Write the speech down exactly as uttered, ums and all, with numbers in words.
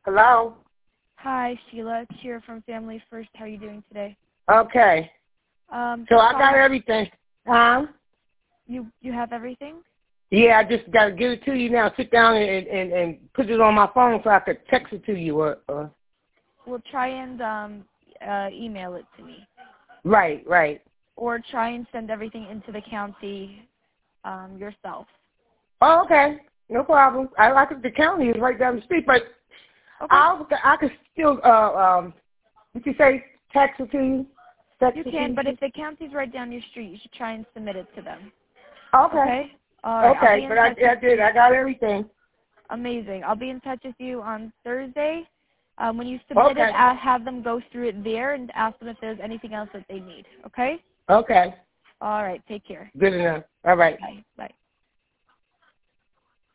Hello? Hi, Sheila. It's Shira from Family First. How are you doing today? Okay. Um, So I got everything. Huh? You you have everything? Yeah, I just got to give it to you now. Sit down and, and, and put it on my phone so I could text it to you. Or, or. Well, try and um, uh, email it to me. Right, right. Or try and send everything into the county um, yourself. Oh, okay. No problem. I like it. The county is right down the street, but Okay. I'll, I could still, uh, um, what you say, text it to you? Text You it can, to but you? if the county's right down your street, you should try and submit it to them. Okay. Okay? All right. I'll be Okay, in but I, touch I with did. you. I got everything. Amazing. I'll be in touch with you on Thursday. Um, when you submit Okay. it, I'll have them go through it there and ask them if there's anything else that they need. Okay? Okay. All right. Take care. Good enough. All right. Bye. Bye.